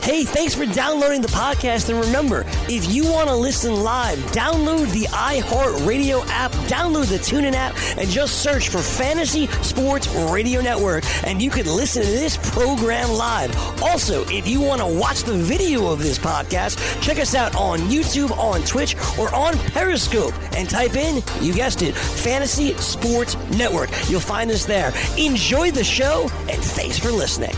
Hey, thanks for downloading the podcast. And remember, if you want to listen live, download the iHeartRadio app, download the TuneIn app, and just search for Fantasy Sports Radio Network, and you can listen to this program live. Also, if you want to watch the video of this podcast, check us out on YouTube, on Twitch, or on Periscope, and type in, you guessed it, Fantasy Sports Network. You'll find us there. Enjoy the show, and thanks for listening.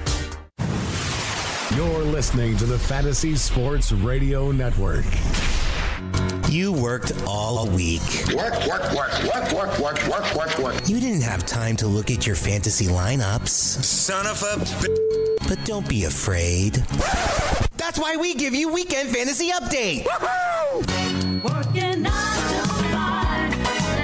You're listening to the Fantasy Sports Radio Network. You worked all week. Work. You didn't have time to look at your fantasy lineups. Son of a... But don't be afraid. That's why we give you Weekend Fantasy Update. Woohoo! Working 9 to 5.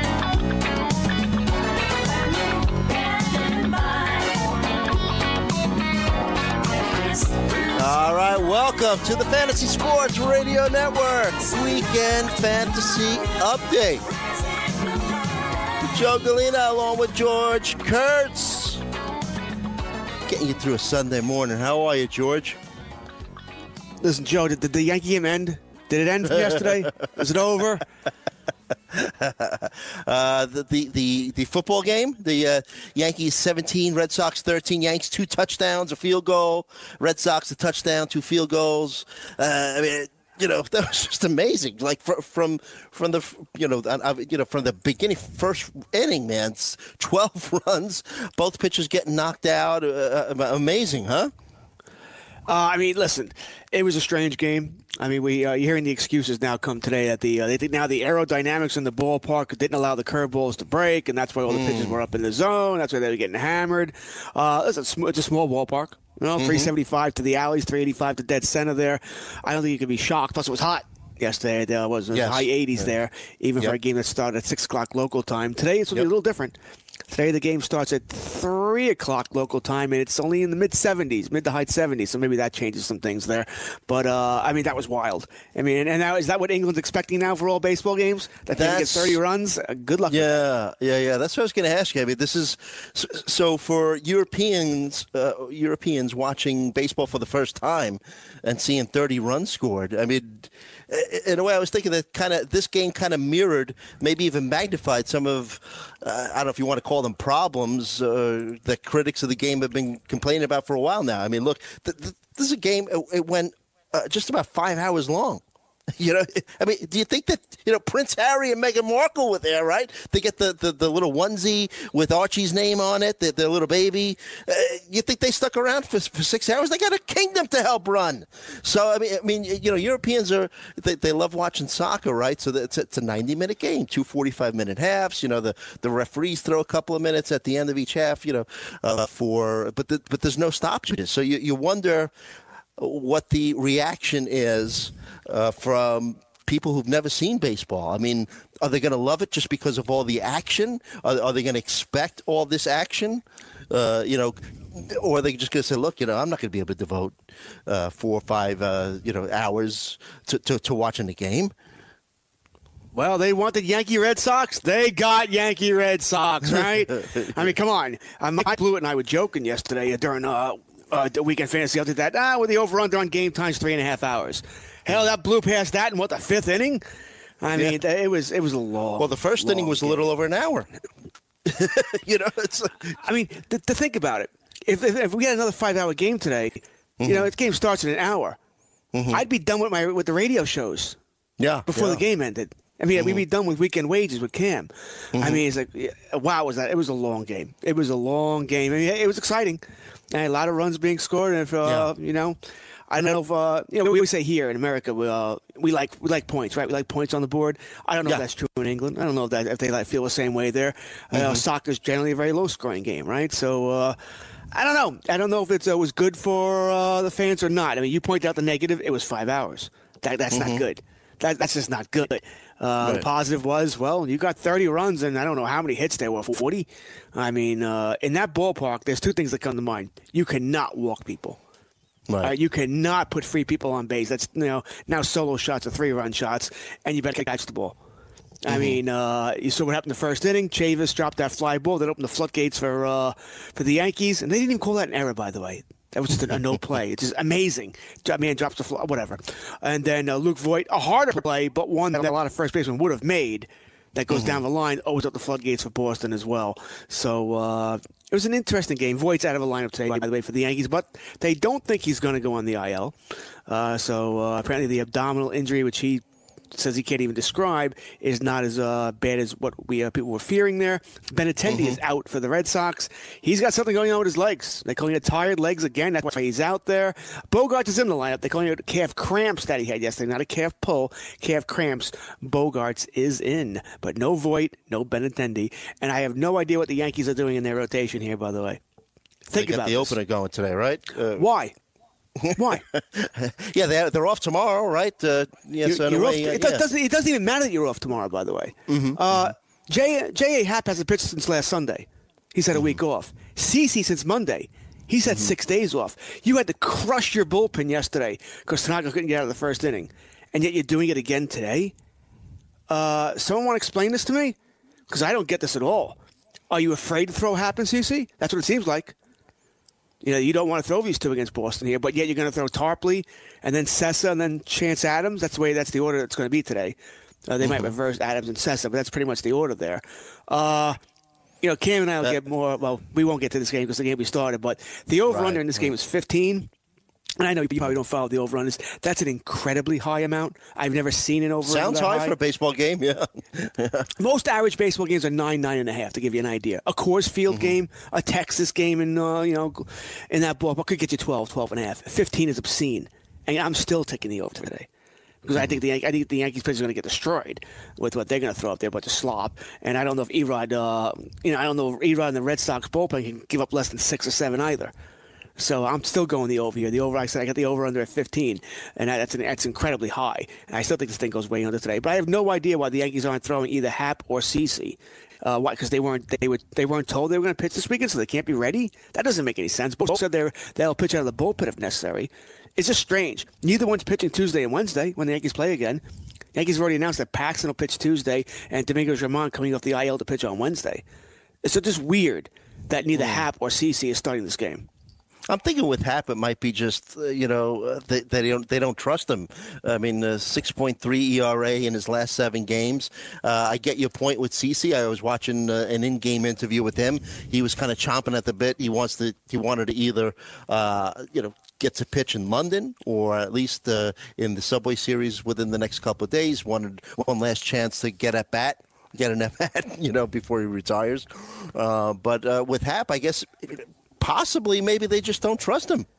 All right, welcome to the Fantasy Sports Radio Network Weekend Fantasy Update. Joe Galena along with George Kurtz. Getting you through a Sunday morning. How are you, George? Listen, Joe, did the Yankee game end? Did it end from yesterday? Is it over? The football game, the Yankees 17, Red Sox 13, Yanks 2 touchdowns, a field goal, Red Sox a touchdown, 2 field goals. I mean, that was just amazing. Like from the from the beginning, first inning, man, 12 runs, both pitchers getting knocked out. Amazing, huh? I mean, listen, it was a strange game. I mean, you're hearing the excuses now come today that they think now the aerodynamics in the ballpark didn't allow the curveballs to break, and that's why all the pitches were up in the zone. That's why they were getting hammered. Listen, it's a small ballpark. 375 to the alleys, 385 to dead center there. I don't think you could be shocked. Plus, it was hot yesterday. There was high 80s there, even for a game that started at 6 o'clock local time. Today, it's going to be a little different. Today, the game starts at 3 o'clock local time, and it's only in the mid to high 70s, so maybe that changes some things there. But, I mean, that was wild. I mean, and now, is that what England's expecting now for all baseball games? That they can get 30 runs? Good luck with that. Yeah. That's what I was going to ask you. I mean, this is – so for Europeans watching baseball for the first time and seeing 30 runs scored, I mean – in a way, I was thinking that this game kind of mirrored, maybe even magnified some of, I don't know if you want to call them problems that critics of the game have been complaining about for a while now. I mean, look, this is a game, it went just about 5 hours long. I mean, do you think that, Prince Harry and Meghan Markle were there, right? They get the little onesie with Archie's name on it, their little baby. You think they stuck around for 6 hours? They got a kingdom to help run. So, I mean, Europeans they love watching soccer, right? So it's a 90-minute game, 2 45-minute halves. The referees throw a couple of minutes at the end of each half, but there's no stoppages. So you wonder what the reaction is from people who've never seen baseball. I mean, are they going to love it just because of all the action? Are they going to expect all this action? Or are they just going to say, look, I'm not going to be able to devote 4 or 5 hours to watching the game? Well, they wanted Yankee Red Sox. They got Yankee Red Sox, right? I mean, come on. Mike Blewett and I were joking yesterday during the Weekend Fantasy Update that with the over-under on game times 3.5 hours. Hell, that blew past that in the 5th inning. I mean, it was a long. Well, the first inning was a little over an hour. It's. I mean, to think about it, if we had another 5-hour game today, the game starts in an hour. I'd be done with the radio shows. Yeah. Before the game ended. I mean, we'd be done with Weekend Wages with Cam. I mean, it's like, wow, it was a long game. It was a long game. I mean, it was exciting. And a lot of runs being scored. And if, I don't know if, we always say here in America, we like points, right? We like points on the board. I don't know if that's true in England. I don't know if they feel the same way there. Soccer's generally a very low-scoring game, right? So, I don't know. I don't know if it was good for the fans or not. I mean, you point out the negative. It was 5 hours. That's not good. That's just not good. The positive was, well, you got 30 runs, and I don't know how many hits there were, 40? I mean, in that ballpark, there's 2 things that come to mind. You cannot walk people. Right. You cannot put free people on base. That's now solo shots are 3-run shots, and you better catch the ball. I mean, you saw what happened in the first inning. Chavis dropped that fly ball that opened the floodgates for the Yankees, and they didn't even call that an error, by the way. That was just a no play. It's just amazing. Man drops the floor, whatever. And then Luke Voigt, a harder play, but one that a lot of first basemen would have made. That goes down the line, opens up the floodgates for Boston as well. So it was an interesting game. Voigt's out of the lineup today, by the way, for the Yankees, but they don't think he's going to go on the IL. So apparently the abdominal injury, which he says he can't even describe, is not as bad as what people were fearing there. Benintendi is out for the Red Sox. He's got something going on with his legs. They call him tired legs again. That's why he's out there. Bogaerts is in the lineup. They call him calf cramps that he had yesterday. Not a calf pull, calf cramps. Bogaerts is in, but no Voit, no Benintendi. And I have no idea what the Yankees are doing in their rotation here, by the way. Think about the opener going today, right? Why? Why? Yeah, they're off tomorrow, right? Yes, you're off. It doesn't even matter that you're off tomorrow, by the way. J.A. Happ hasn't pitched since last Sunday. He's had a week off. CeCe since Monday. He's had 6 days off. You had to crush your bullpen yesterday because Tanaka couldn't get out of the first inning. And yet you're doing it again today? Someone want to explain this to me? Because I don't get this at all. Are you afraid to throw Happ and CeCe? That's what it seems like. You know, you don't want to throw these two against Boston here, but yet you're going to throw Tarpley and then Sessa and then Chance Adams. That's the order it's going to be today. They might reverse Adams and Sessa, but that's pretty much the order there. Cam and I will get more. Well, we won't get to this game because the game we started, but the over-under in this game is 15. And I know you probably don't follow the over-unders. That's an incredibly high amount. I've never seen an over-under. Sounds high for a baseball game, yeah. Most average baseball games are 9.5, to give you an idea. A Coors Field game, a Texas game in that ballpark could get you 12.5. 15 is obscene. And I'm still taking the over today. Because I think the Yankees pitchers are going to get destroyed with what they're going to throw up there, a bunch of slop. And I don't know if Erod, and the Red Sox bullpen can give up less than 6 or 7 either. So I'm still going the over here. The over, I said I got the over under at 15, and that's incredibly high. And I still think this thing goes way under today. But I have no idea why the Yankees aren't throwing either Happ or CeCe. Why? Because they weren't told they were going to pitch this weekend, so they can't be ready. That doesn't make any sense. Both said they'll pitch out of the bullpen if necessary. It's just strange. Neither one's pitching Tuesday and Wednesday when the Yankees play again. The Yankees have already announced that Paxton will pitch Tuesday and Domingos Germán coming off the IL to pitch on Wednesday. It's just weird that neither Happ or CeCe is starting this game. I'm thinking with Happ, it might be just they don't trust him. I mean, 6.3 ERA in his last 7 games. I get your point with CeCe. I was watching an in-game interview with him. He was kind of chomping at the bit. He wanted to either get to pitch in London or at least in the Subway Series within the next couple of days. Wanted one last chance to get an at-bat, before he retires. But with Happ, I guess. Possibly, maybe they just don't trust him.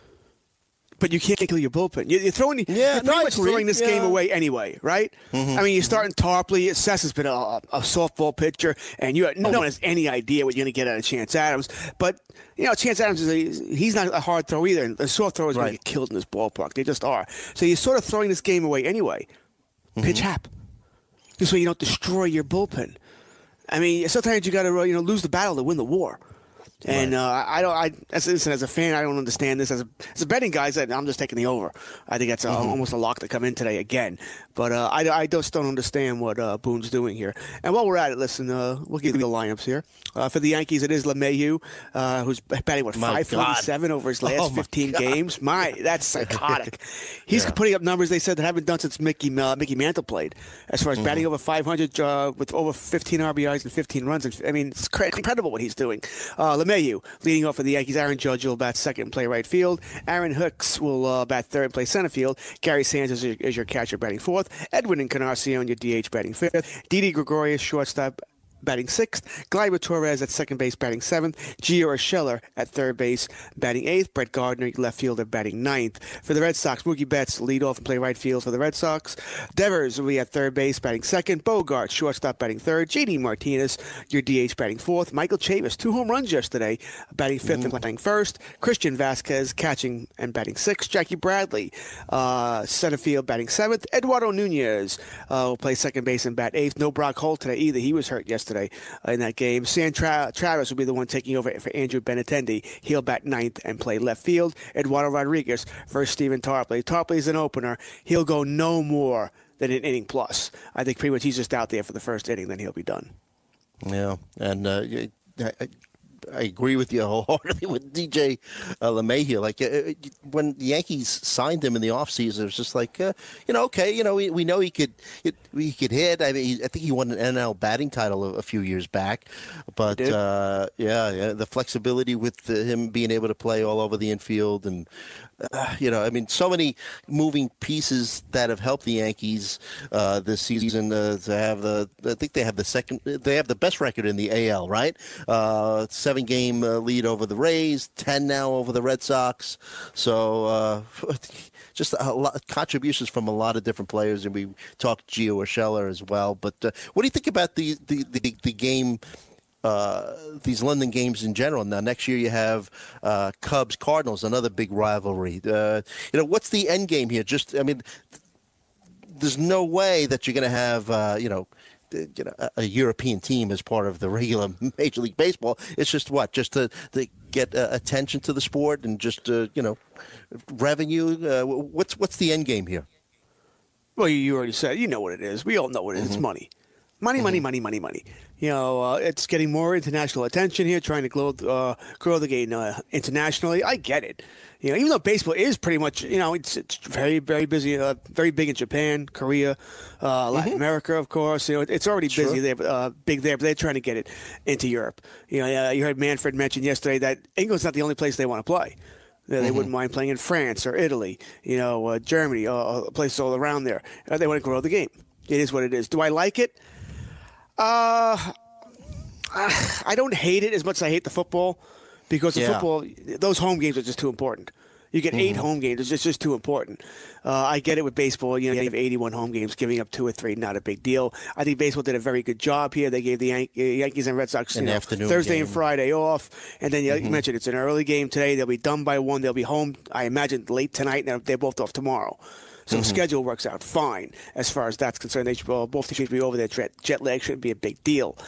But you can't kill your bullpen. You're throwing this game away anyway, right? I mean, you're starting Tarpley. Sessa's been a softball pitcher, and no one has any idea what you're going to get out of Chance Adams. But, Chance Adams, he's not a hard throw either, and the soft throwers are going to get killed in this ballpark. They just are. So you're sort of throwing this game away anyway. Pitch Happ. This way you don't destroy your bullpen. I mean, sometimes you got to lose the battle to win the war. And as a fan, I don't understand this. As a betting guy, I'm just taking the over. I think that's almost a lock to come in today again. But I just don't understand what Boone's doing here. And while we're at it, listen, we'll give you the lineups here. For the Yankees, it is LeMahieu, who's batting, 547 over his last 15 games. That's psychotic. He's putting up numbers, they said, that haven't done since Mickey Mantle played. As far as batting over 500 with over 15 RBIs and 15 runs. I mean, it's incredible what he's doing. LeMahieu leading off for the Yankees. Aaron Judge will bat second and play right field. Aaron Hicks will bat third and play center field. Gary Sanders is your catcher batting fourth. Edwin Encarnacion, your DH batting fifth. Didi Gregorius, shortstop, batting sixth. Gleyber Torres at second base, batting seventh. Gio Urshela at third base, batting eighth. Brett Gardner, left fielder, batting ninth. For the Red Sox, Mookie Betts lead off and play right field for the Red Sox. Devers will be at third base, batting second. Bogaerts, shortstop, batting third. J.D. Martinez, your DH, batting fourth. Michael Chavis, 2 home runs yesterday, batting fifth and playing first. Christian Vasquez, catching and batting sixth. Jackie Bradley, center field, batting seventh. Eduardo Nunez will play second base and bat eighth. No Brock Holt today either. He was hurt yesterday in that game. Sam Travis will be the one taking over for Andrew Benintendi. He'll bat ninth and play left field. Eduardo Rodriguez versus Stephen Tarpley. Tarpley's an opener. He'll go no more than an inning plus. I think pretty much he's just out there for the first inning, then he'll be done. Yeah, and agree with you wholeheartedly with DJ LeMahieu. Like when the Yankees signed him in the offseason, it was just like, okay, we know he could hit. I mean, I think he won an NL batting title a few years back. But the flexibility with him being able to play all over the infield and. I mean, so many moving pieces that have helped the Yankees this season to have I think they have the best record in the AL, right? 7-game lead over the Rays, 10 now over the Red Sox. So just a lot of contributions from a lot of different players, and we talked Gio Urshela as well. But what do you think about the game? These London games in general. Now, next year you have Cubs-Cardinals, another big rivalry. What's the end game here? There's no way that you're going to have, a European team as part of the regular Major League Baseball. It's just just to get attention to the sport and just, revenue. What's the end game here? Well, you already said. You know what it is. We all know what it is. It's money. Money. It's getting more international attention here, trying to grow the game internationally. I get it. Even though baseball is pretty much, it's very, very busy, very big in Japan, Korea, Latin America, of course. It's already busy there, big there, but they're trying to get it into Europe. You heard Manfred mention yesterday that England's not the only place they want to play. They wouldn't mind playing in France or Italy, Germany, places all around there. They want to grow the game. It is what it is. Do I like it? I don't hate it as much as I hate the football because the football, those home games are just too important. You get 8 home games. It's just too important. I get it with baseball. You have 81 home games. Giving up 2 or 3, not a big deal. I think baseball did a very good job here. They gave the Yankees and Red Sox Thursday and Friday off. And then you mentioned it's an early game today. They'll be done by 1. They'll be home, I imagine, late tonight. And they're both off tomorrow. So the schedule works out fine as far as that's concerned. They should, both teams should be over there. Jet lag shouldn't be a big deal.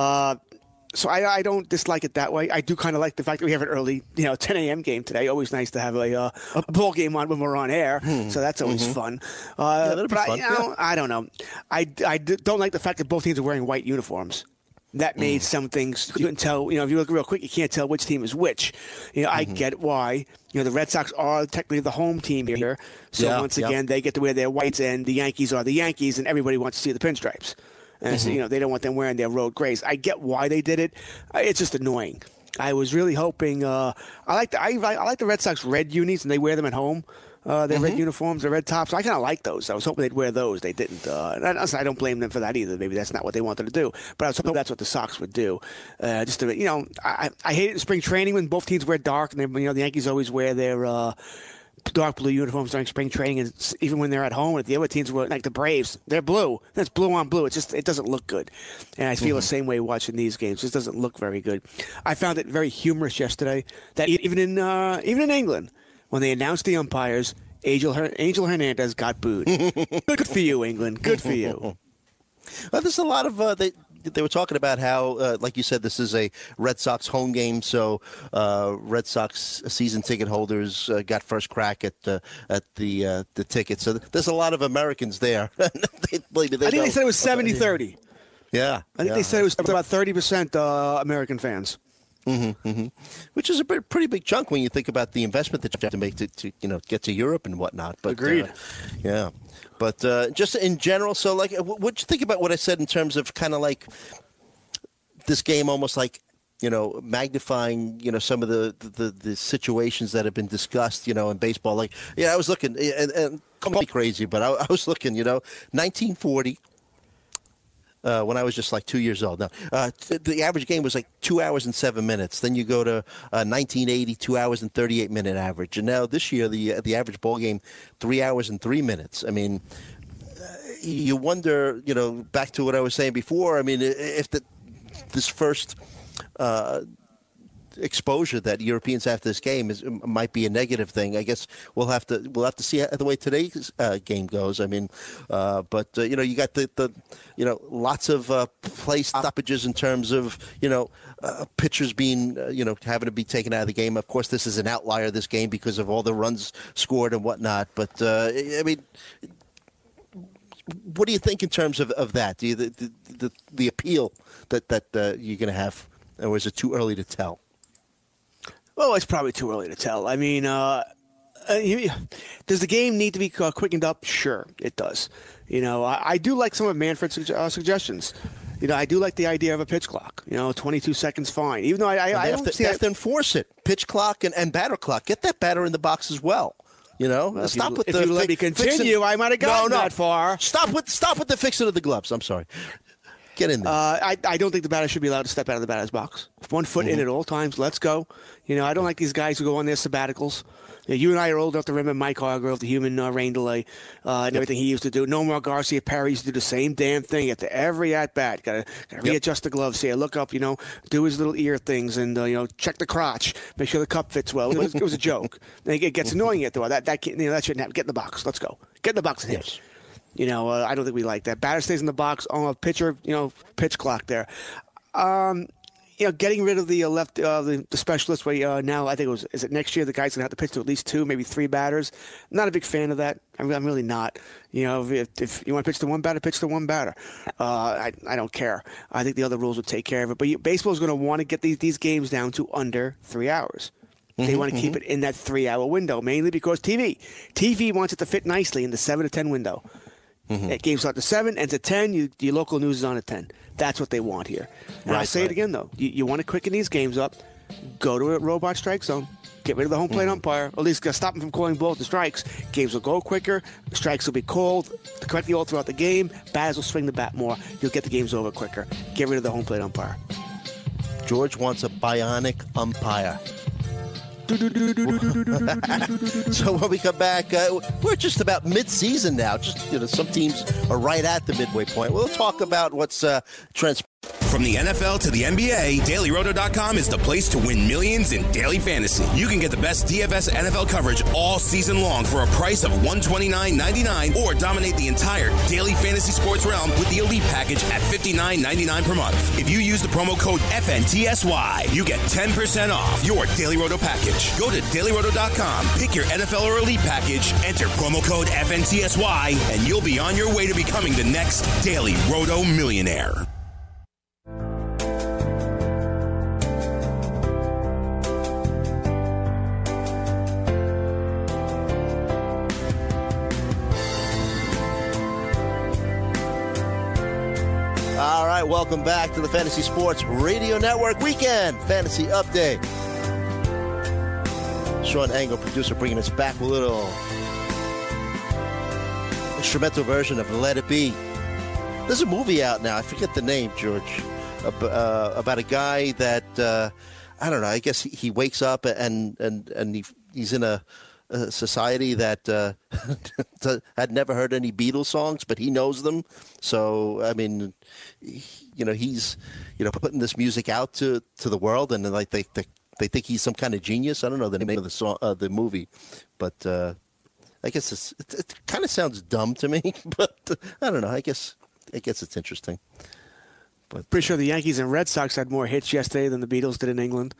So I don't dislike it that way. I do kind of like the fact that we have an early, 10 a.m. game today. Always nice to have a ball game on when we're on air. So that's always fun. But fun. I don't know. I don't like the fact that both teams are wearing white uniforms. That made some things you couldn't tell. If you look real quick, you can't tell which team is which. I get why. The Red Sox are technically the home team here. So once again, they get to wear their whites, and the Yankees are the Yankees, and everybody wants to see the pinstripes. And so, they don't want them wearing their road grays. I get why they did it. It's just annoying. I was really hoping. I like the Red Sox red unis, and they wear them at home. Their red uniforms, their red tops. I kind of like those. I was hoping they'd wear those. They didn't. I don't blame them for that either. Maybe that's not what they wanted to do. But I was hoping that's what the Sox would do. Just to, I hate it in spring training when both teams wear dark, and the Yankees always wear their dark blue uniforms during spring training, and even when they're at home. And the other teams were like the Braves, they're blue. That's blue on blue. It doesn't look good. And I feel the same way watching these games. It just doesn't look very good. I found it very humorous yesterday that even in England, when they announced the umpires, Angel Hernandez got booed. Good for you, England. Good for you. Well, there's a lot of they were talking about how, like you said, this is a Red Sox home game, so Red Sox season ticket holders got first crack at the ticket. So there's a lot of Americans there. I think they said it was 70-30. Yeah, I think they said it was about 30% American fans. Which is a pretty big chunk when you think about the investment that you have to make to get to Europe and whatnot. But, agreed. But just in general, so like, what'd you think about what I said in terms of kind of like this game, almost like magnifying some of the situations that have been discussed in baseball. Like, I was looking and call me crazy, but I was looking 1940. When I was just like 2 years old. Now, the average game was like 2 hours and 7 minutes. Then you go to 1980, 2 hours and 38-minute average. And now this year, the average ball game, 3 hours and 3 minutes. I mean, you wonder, back to what I was saying before. I mean, if this first exposure that Europeans have to this game might be a negative thing. I guess we'll have to see the way today's game goes. I mean, but you got the lots of play stoppages in terms of pitchers being having to be taken out of the game. Of course, this is an outlier, this game, because of all the runs scored and whatnot. But I mean, what do you think in terms of that? Do you, the appeal that you're going to have Or is it too early to tell? Well, it's probably too early to tell. I mean, does the game need to be quickened up? Sure, it does. I do like some of Manfred's suggestions. I do like the idea of a pitch clock. 22 seconds, fine. Even though I don't see have to enforce it. Pitch clock and batter clock. Get that batter in the box as well. Stop with if the. If you let me continue, I might have gotten that far. Stop with the fixing of the gloves. I'm sorry. Get in there. I don't think the batter should be allowed to step out of the batter's box. 1 foot in at all times. Let's go. I don't like these guys who go on their sabbaticals. You and I are old enough to remember Mike Hargrove, the human rain delay, and everything he used to do. Nomar Garcia Perry used to do the same damn thing at every at-bat. Got to readjust the gloves here, look up, do his little ear things and, check the crotch, make sure the cup fits well. It was a joke. It gets annoying after a while. That shouldn't happen. Get in the box. Let's go. Get in the box and hit. I don't think we like that. Batter stays in the box on a pitcher, pitch clock there. Getting rid of the the specialist way now, I think is it next year the guy's going to have to pitch to at least 2, maybe 3 batters. Not a big fan of that. I'm really not. If you want to pitch to one batter, pitch to one batter. I don't care. I think the other rules would take care of it. But baseball is going to want to get these games down to under 3 hours. They want to keep it in that 3-hour window, mainly because TV wants it to fit nicely in the 7 to 10 window. It games start at 7, ends at 10. Your local news is on at 10. That's what they want here. And I'll say it again, though. You want to quicken these games up, go to a robot strike zone. Get rid of the home plate umpire. Or at least stop them from calling balls to strikes. Games will go quicker. Strikes will be called correctly all throughout the game. Batters will swing the bat more. You'll get the games over quicker. Get rid of the home plate umpire. George wants a bionic umpire. So when we come back, we're just about mid-season now. Some teams are right at the midway point. We'll talk about what's transpiring. From the NFL to the NBA, DailyRoto.com is the place to win millions in daily fantasy. You can get the best DFS NFL coverage all season long for a price of $129.99 or dominate the entire daily fantasy sports realm with the Elite Package at $59.99 per month. If you use the promo code FNTSY, you get 10% off your Daily Roto package. Go to DailyRoto.com, pick your NFL or Elite Package, enter promo code FNTSY, and you'll be on your way to becoming the next Daily Roto millionaire. All right, welcome back to the Fantasy Sports Radio Network Weekend Fantasy Update. Sean Engel, producer, bringing us back with a little instrumental version of Let It Be. There's a movie out now. I forget the name, George, about a guy that, I don't know, I guess he wakes up and he's in a society that had never heard any Beatles songs, but he knows them. So, I mean, he's, putting this music out to the world, and like they think he's some kind of genius. I don't know the name of the song, the movie, but I guess it kind of sounds dumb to me. But I don't know. I guess it's interesting. But pretty sure the Yankees and Red Sox had more hits yesterday than the Beatles did in England.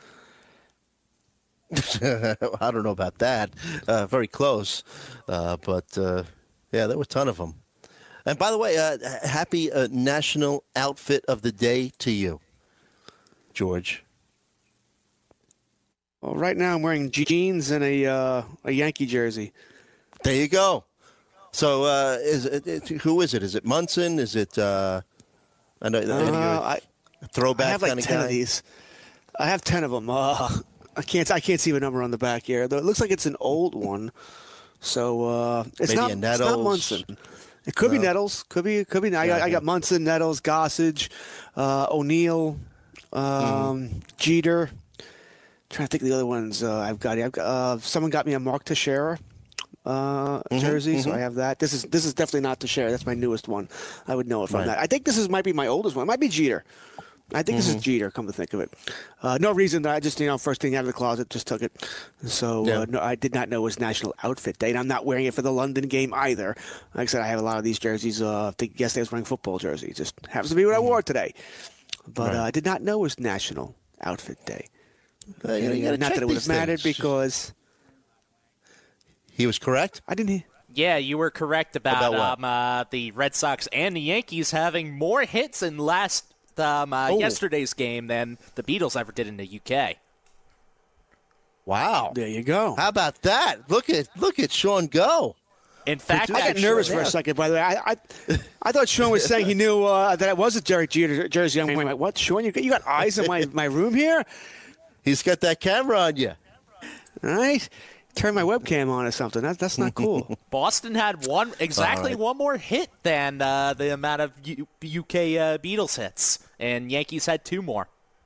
I don't know about that. Very close. But yeah, there were a ton of them. And by the way, happy National Outfit of the Day to you, George. Well, right now I'm wearing jeans and a Yankee jersey. There you go. So who is it? Is it Munson? Is it I know a throwback I have like kind of 10 guy? of these. I have 10 of them. I can't see a number on the back here. It looks like it's an old one. So it's Maybe not a Nettles. It's not Munson. It could be Nettles. Could be. I got Munson, Nettles, Gossage, O'Neill, Jeter. Trying to think of the other ones I've got. Someone got me a Mark Teixeira jersey, so I have that. This is definitely not Teixeira. That's my newest one. I would know it from that. I think this might be my oldest one. It might be Jeter. I think this is Jeter, come to think of it. No reason. I just, first thing out of the closet, just took it. So no, I did not know it was National Outfit Day, and I'm not wearing it for the London game either. Like I said, I have a lot of these jerseys. I think yesterday I was wearing a football jersey. It just happens to be what I wore today. But I did not know it was National Outfit Day. You not that it would have mattered because he was correct. I didn't hear. Yeah, you were correct about the Red Sox and the Yankees having more hits in the yesterday's game than the Beatles ever did in the UK. Wow. There you go. How about that? Look at Sean go. In fact, I got nervous for a second, by the way. I thought Sean was saying he knew that it was a Derek Jeter jersey. I'm like, what, Sean? You got eyes in my room here? He's got that camera on you. All right. Turn my webcam on or something. That's not cool. Boston had one more hit than the amount of UK Beatles hits, and Yankees had 2 more.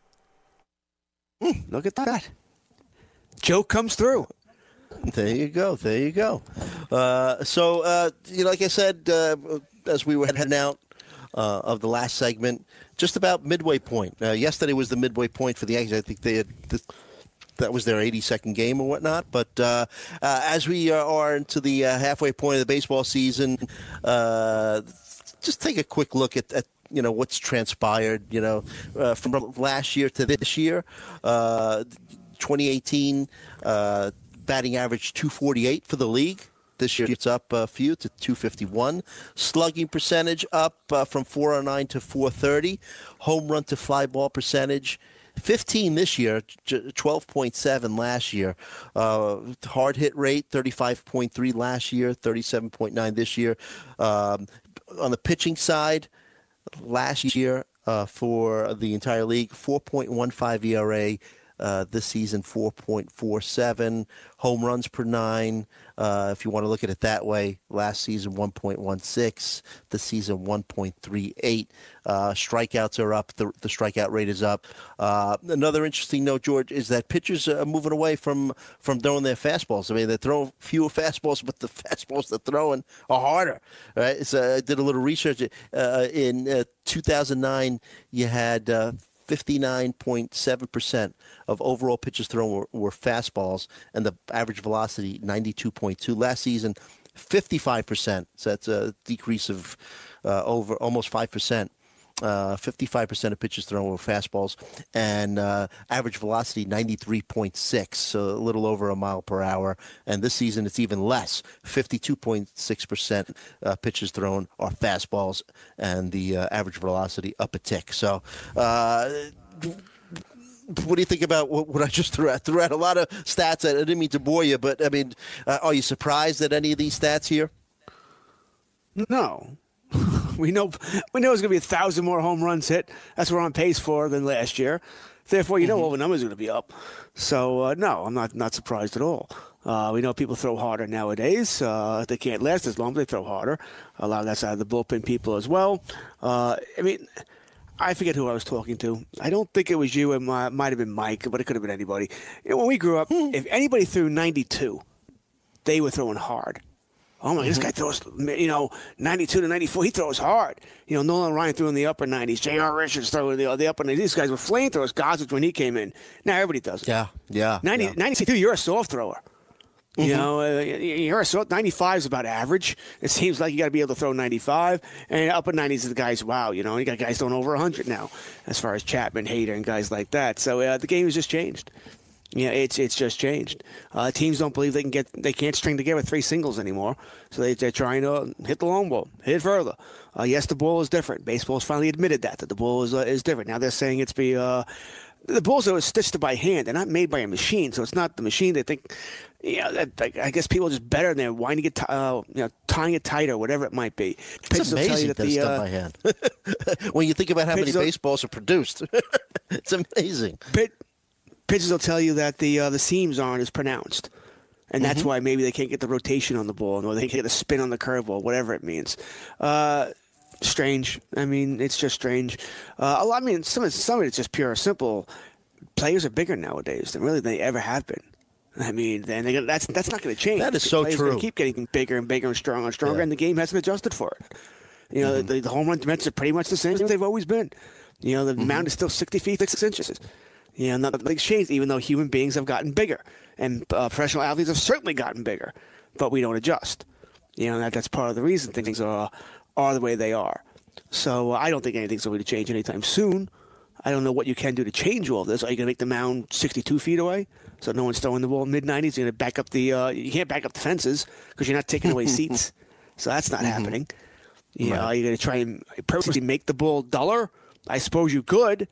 Look at that. Joe comes through. There you go. So, like I said, as we were heading out of the last segment, just about midway point. Yesterday was the midway point for the Yankees. I think they had that was their 82nd game or whatnot. But as we are into the halfway point of the baseball season, just take a quick look at what's transpired. From last year to this year. 2018 batting average 248 for the league. This year it's up a few to 251. Slugging percentage up from 409 to 430. Home run to fly ball percentage 15 this year, 12.7 last year. Hard hit rate 35.3 last year, 37.9 this year. On the pitching side, last year for the entire league, 4.15 ERA. This season, 4.47 home runs per 9. If you want to look at it that way, last season 1.16. This season 1.38. Strikeouts are up. The strikeout rate is up. Another interesting note, George, is that pitchers are moving away from throwing their fastballs. I mean, they're throwing fewer fastballs, but the fastballs they're throwing are harder. Right? So I did a little research. In 2009, you had 59.7% of overall pitches thrown were fastballs, and the average velocity 92.2. Last season, 55%. So that's a decrease of over almost 5%. 55% of pitches thrown were fastballs, and average velocity 93.6, so a little over a mile per hour. And this season it's even less, 52.6% pitches thrown are fastballs, and the average velocity up a tick. So what do you think about what I just threw out? Threw out a lot of stats. I didn't mean to bore you, but I mean, are you surprised at any of these stats here? No. We know there's going to be 1,000 more home runs hit. That's what we're on pace for than last year. Therefore, all the numbers are going to be up. So, no, I'm not surprised at all. We know people throw harder nowadays. They can't last as long, but they throw harder. A lot of that's out of the bullpen people as well. I forget who I was talking to. I don't think it was you. It might have been Mike, but it could have been anybody. When we grew up, if anybody threw 92, they were throwing hard. Oh, my, this guy throws, 92 to 94. He throws hard. Nolan Ryan threw in the upper 90s. J.R. Richards threw in the upper 90s. These guys were flamethrowers. Gossage when he came in. Now everybody does it. Yeah. 92, you're a soft thrower. You're a soft. 95 is about average. It seems like you got to be able to throw 95. And upper 90s, the guys, wow, you got guys throwing over 100 now, as far as Chapman, Hader, and guys like that. So the game has just changed. Yeah, it's just changed. Teams don't believe they can't string together 3 singles anymore, so they're trying to hit the long ball, hit it further. Yes, the ball is different. Baseball's finally admitted that the ball is different. Now they're saying the balls are stitched by hand. They're not made by a machine, so it's not the machine. They think, I guess people are just better than they're winding it, tying it tight or whatever it might be. It's amazing that it's done by hand. When you think about how many baseballs are produced, it's amazing. Pitchers will tell you that the seams aren't as pronounced, and that's why maybe they can't get the rotation on the ball, or they can't get the spin on the curveball, whatever it means. Strange. I mean, it's just strange. Some of it's just pure and simple. Players are bigger nowadays than really they ever have been. I mean, that's not going to change. That is so true. They keep getting bigger and bigger and stronger, and the game hasn't adjusted for it. The home run dimensions are pretty much the same as they've always been. The mound is still 60 feet 6 inches. Nothing's changed, even though human beings have gotten bigger. And professional athletes have certainly gotten bigger. But we don't adjust. That's part of the reason things are the way they are. So I don't think anything's going to change anytime soon. I don't know what you can do to change all of this. Are you going to make the mound 62 feet away so no one's throwing the ball mid-90s? You're going to back up you can't back up the fences because you're not taking away seats. So that's not happening. Are you going to try and purposely make the ball duller I suppose you could.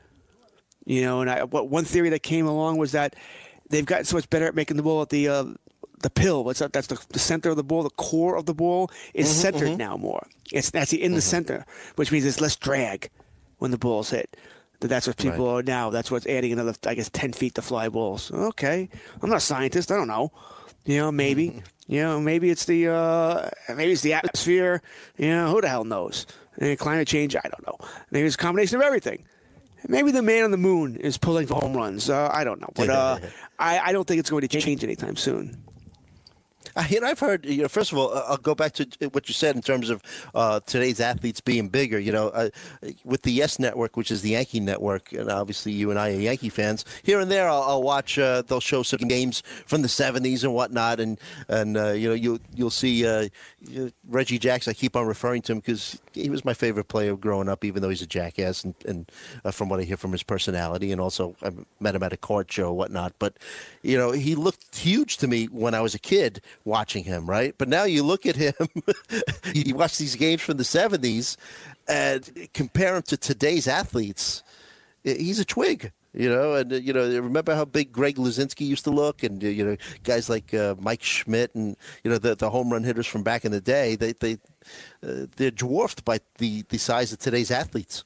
And one theory that came along was that they've gotten so much better at making the ball at the pill. That's the center of the ball. The core of the ball is centered now more. That's in the center, which means there's less drag when the ball's hit. That's what people are now. That's what's adding another, 10 feet to fly balls. Okay, I'm not a scientist. I don't know. Maybe. Maybe it's the atmosphere. Who the hell knows? And climate change. I don't know. Maybe it's a combination of everything. Maybe the man on the moon is pulling for home runs. I don't know, but I don't think it's going to change anytime soon. I've heard, first of all, I'll go back to what you said in terms of today's athletes being bigger. With the YES Network, which is the Yankee network, and obviously you and I are Yankee fans, here and there I'll watch, they'll show some games from the 70s and whatnot, and you'll see Reggie Jackson. I keep on referring to him because he was my favorite player growing up, even though he's a jackass, and from what I hear from his personality, and also I met him at a card show and whatnot. But, he looked huge to me when I was a kid watching him, right? But now you look at him, you watch these games from the 70s and compare him to today's athletes, he's a twig. Remember how big Greg Luzinski used to look, and guys like Mike Schmidt, and the home run hitters from back in the day. They're dwarfed by the size of today's athletes.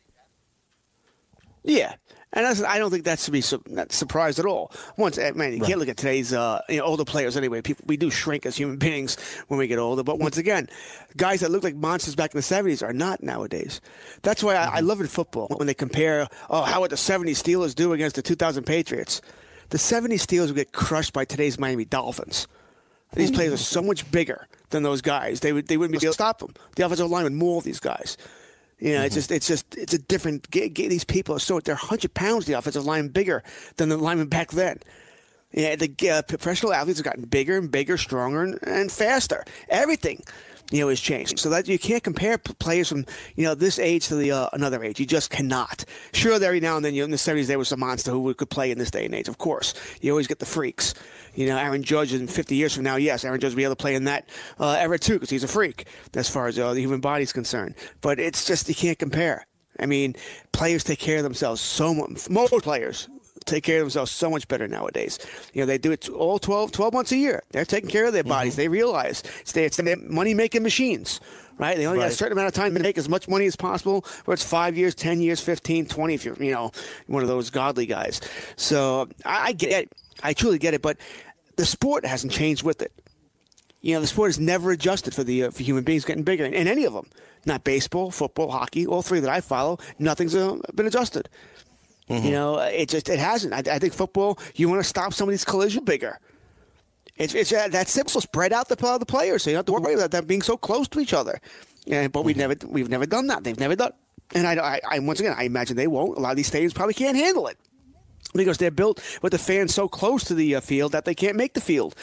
Yeah, and I don't think that's to be not surprised at all. You can't look at today's older players anyway. We do shrink as human beings when we get older. But once again, guys that look like monsters back in the 70s are not nowadays. That's why I love in football when they compare, how would the 70s Steelers do against the 2000 Patriots? The 70s Steelers would get crushed by today's Miami Dolphins. These players are so much bigger than those guys. They wouldn't be able to stop them. The offensive line would maul these guys. It's a different. These people they're 100 pounds. The offensive line bigger than the linemen back then. The professional athletes have gotten bigger and bigger, stronger and faster. Everything, has changed. So that you can't compare players from this age to another age. You just cannot. Sure, every now and then in the 70s there was a monster who could play in this day and age. Of course, you always get the freaks. Aaron Judge in 50 years from now, yes, Aaron Judge will be able to play in that era too because he's a freak as far as the human body's concerned. But it's just you can't compare. I mean, players take care of themselves so much. Most players take care of themselves so much better nowadays. They do it all 12 months a year. They're taking care of their bodies. They realize it's money-making machines. Right? They only got a certain amount of time to make as much money as possible, whether it's 5 years, 10 years, 15, 20, if you're, one of those godly guys. So I get it. I truly get it, but the sport hasn't changed with it. The sport has never adjusted for human beings getting bigger in any of them. Not baseball, football, hockey, all three that I follow. Nothing's been adjusted. It hasn't. I think football, you want to stop some of these collisions bigger. It's that simple. Spread out the players, so you don't have to worry about them being so close to each other. But we've never done that. They've never done. And I once again, I imagine they won't. A lot of these stadiums probably can't handle it. Because they're built with the fans so close to the field that they can't make the field.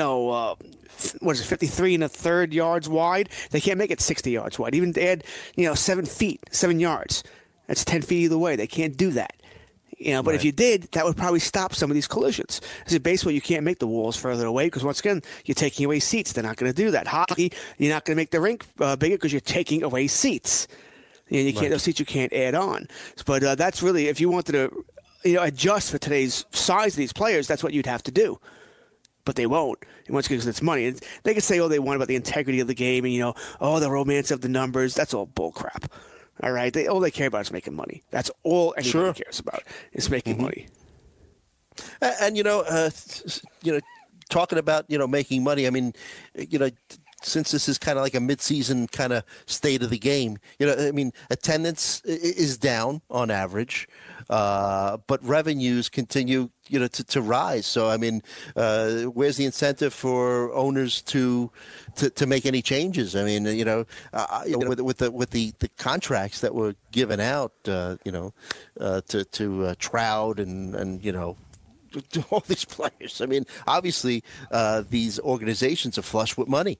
53 1/3 yards wide? They can't make it 60 yards wide. Even to add, 7 yards. That's 10 feet either way. They can't do that. But if you did, that would probably stop some of these collisions. As in baseball, you can't make the walls further away because, once again, you're taking away seats. They're not going to do that. Hockey, you're not going to make the rink bigger because you're taking away seats. You can't those seats you can't add on. But that's really, if you wanted to adjust for today's size of these players, that's what you'd have to do. But they won't. And once again, because it's money. And they can say all they want about the integrity of the game and, the romance of the numbers. That's all bullcrap. All right? All they care about is making money. That's all anyone cares about is making money. And, talking about, making money, I mean, since this is kind of like a mid-season kind of state of the game, attendance is down on average, but revenues continue, to rise. So, where's the incentive for owners to make any changes? I mean, with the contracts that were given out, to Trout and to all these players. I mean, obviously, these organizations are flush with money.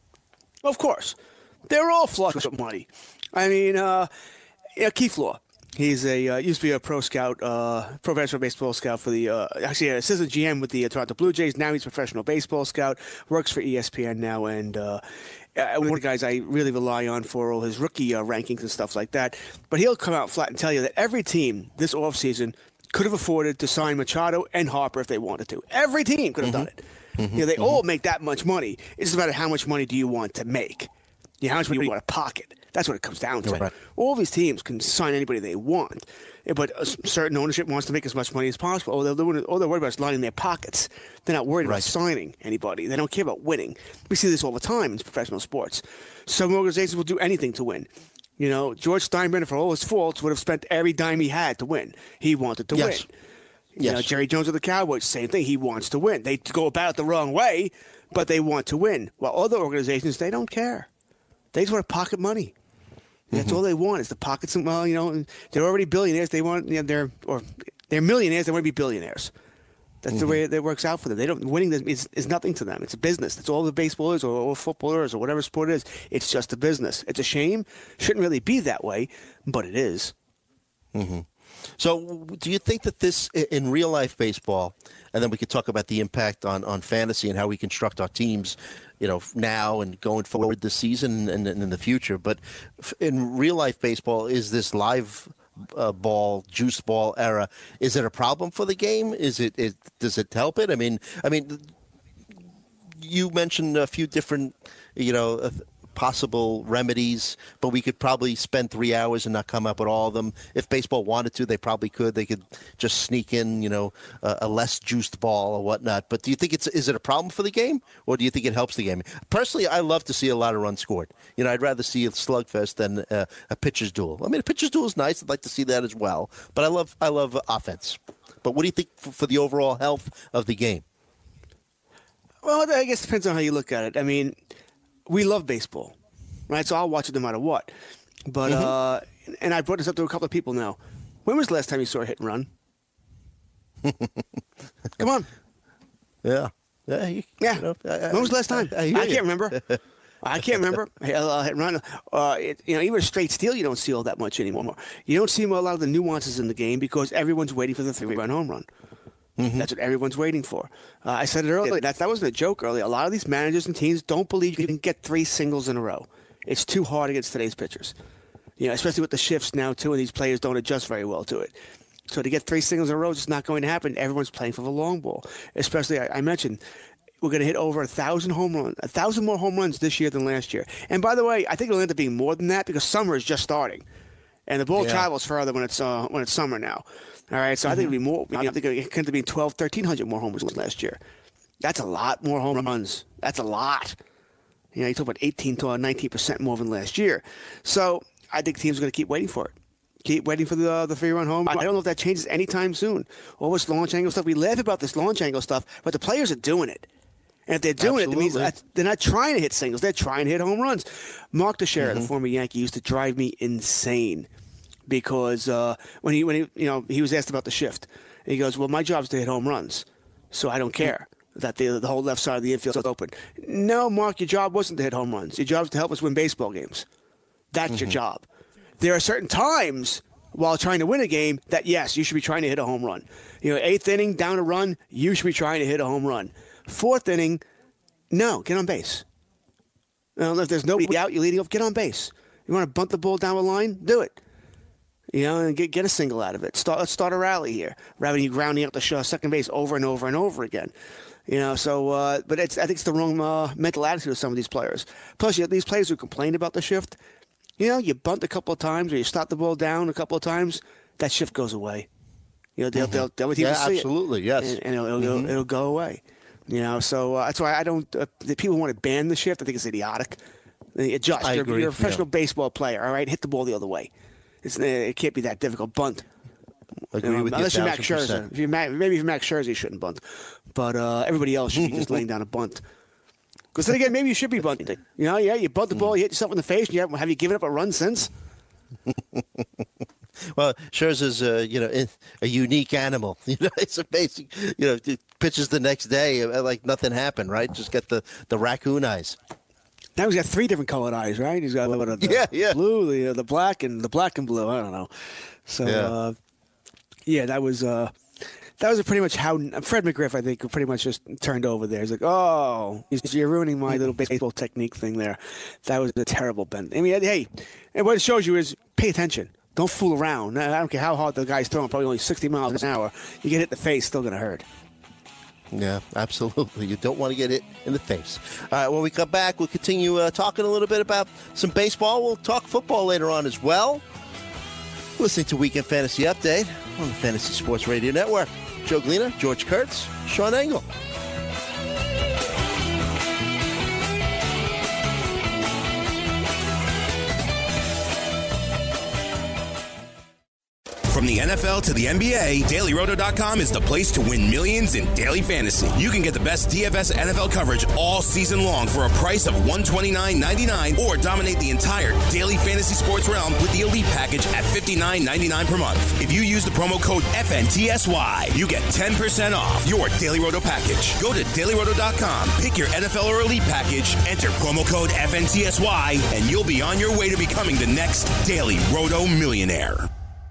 Of course. They're all flush with money. I mean, Keith Law. He's used to be a pro scout, professional baseball scout for the actually an assistant GM with the Toronto Blue Jays. Now he's a professional baseball scout, works for ESPN now, and one of the guys I really rely on for all his rookie rankings and stuff like that. But he'll come out flat and tell you that every team this offseason could have afforded to sign Machado and Harper if they wanted to. Every team could have done it. They all make that much money. It's just a matter of how much money do you want to make. How much money do you want to pocket? That's what it comes down to. Right. All these teams can sign anybody they want, but a certain ownership wants to make as much money as possible. All they're worried about is lining their pockets. They're not worried about signing anybody. They don't care about winning. We see this all the time in professional sports. Some organizations will do anything to win. George Steinbrenner, for all his faults, would have spent every dime he had to win. He wanted to win. Jerry Jones of the Cowboys, same thing. He wants to win. They go about it the wrong way, but they want to win. While other organizations, they don't care. They just want to pocket money. That's all they want is to pocket some. They're already billionaires. They want they're millionaires. They want to be billionaires. That's the way that works out for them. They don't winning is nothing to them. It's a business. That's all the baseball is, or football is, or whatever sport it is. It's just a business. It's a shame. Shouldn't really be that way, but it is. So, do you think that this in real life baseball, and then we could talk about the impact on fantasy and how we construct our teams, now and going forward this season and in the future. But in real life baseball, is this live ball, juice ball era? Is it a problem for the game? Does it help it? I mean, you mentioned a few different, possible remedies, but we could probably spend 3 hours and not come up with all of them. If baseball wanted to, they probably could. They could just sneak in, a less juiced ball or whatnot. But do you think is it a problem for the game, or do you think it helps the game? Personally, I love to see a lot of runs scored. I'd rather see a slugfest than a pitcher's duel. I mean, a pitcher's duel is nice. I'd like to see that as well. But I love offense. But what do you think for the overall health of the game? Well, I guess it depends on how you look at it. I mean, we love baseball, right? So I'll watch it no matter what. But and I brought this up to a couple of people now. When was the last time you saw a hit and run? Come on. Yeah. When was the last time? I can't remember. I can't remember. Hit and run. Even a straight steal, you don't see all that much anymore. You don't see a lot of the nuances in the game because everyone's waiting for the 3-run home run. That's what everyone's waiting for. I said it earlier. That wasn't a joke earlier. A lot of these managers and teams don't believe you can get 3 singles in a row. It's too hard against today's pitchers. Especially with the shifts now, too, and these players don't adjust very well to it. So to get 3 singles in a row is just not going to happen. Everyone's playing for the long ball. Especially, I mentioned, we're going to hit over 1,000 home runs, 1,000 more home runs this year than last year. And by the way, I think it'll end up being more than that because summer is just starting. And the ball travels further when it's summer now. All right, so I think it'll be more. I think it could be 1,300 more home runs last year. That's a lot more home runs. That's a lot. You talk about 18 to 19% more than last year. So I think teams are going to keep waiting for it. Keep waiting for the 3-run home. I don't know if that changes anytime soon. All this launch angle stuff. We laugh about this launch angle stuff, but the players are doing it. And if they're doing it, it means they're not trying to hit singles. They're trying to hit home runs. Mark Teixeira, the former Yankee, used to drive me insane. Because when he was asked about the shift, and he goes, "Well, my job is to hit home runs, so I don't care that the whole left side of the infield is open." No, Mark, your job wasn't to hit home runs. Your job is to help us win baseball games. That's your job. There are certain times while trying to win a game that yes, you should be trying to hit a home run. 8th inning down a run, you should be trying to hit a home run. 4th inning, no, get on base. If there's nobody out, you're leading off, get on base. You want to bunt the ball down the line, do it. And get a single out of it. Let's start a rally here, rather than you grounding out the second base over and over and over again. But I think it's the wrong mental attitude of some of these players. Plus, these players who complain about the shift, you bunt a couple of times or you stop the ball down a couple of times, that shift goes away. They'll see absolutely, it. yes. And it'll go away. So that's why I don't. The people want to ban the shift. I think it's idiotic. Adjust. You're a professional baseball player. All right, hit the ball the other way. It can't be that difficult. Bunt. Agree with you. Unless you're Max Scherzer. Maybe if you're Max Scherzer, you shouldn't bunt. But everybody else should be just laying down a bunt. Because then again, maybe you should be bunting. You bunt the ball, you hit yourself in the face, and have you given up a run since? Well, Scherzer's a unique animal. It's a basic. Pitches the next day like nothing happened. Right? Just get the raccoon eyes. Now he's got 3 different colored eyes, right? He's got the blue, the black, and blue. I don't know. So, that was pretty much how Fred McGriff, I think, pretty much just turned over there. He's like, oh, you're ruining my little baseball technique thing there. That was a terrible bend. I mean, hey, and what it shows you is pay attention. Don't fool around. I don't care how hard the guy's throwing, probably only 60 miles an hour. You get hit in the face, still going to hurt. Yeah, absolutely. You don't want to get hit in the face. All right, when we come back, we'll continue talking a little bit about some baseball. We'll talk football later on as well. Listening to Weekend Fantasy Update on the Fantasy Sports Radio Network. Joe Glena, George Kurtz, Sean Engel. From the NFL to the NBA, DailyRoto.com is the place to win millions in daily fantasy. You can get the best DFS NFL coverage all season long for a price of $129.99 or dominate the entire daily fantasy sports realm with the Elite Package at $59.99 per month. If you use the promo code FNTSY, you get 10% off your Daily Roto package. Go to DailyRoto.com, pick your NFL or Elite Package, enter promo code FNTSY, and you'll be on your way to becoming the next Daily Roto millionaire.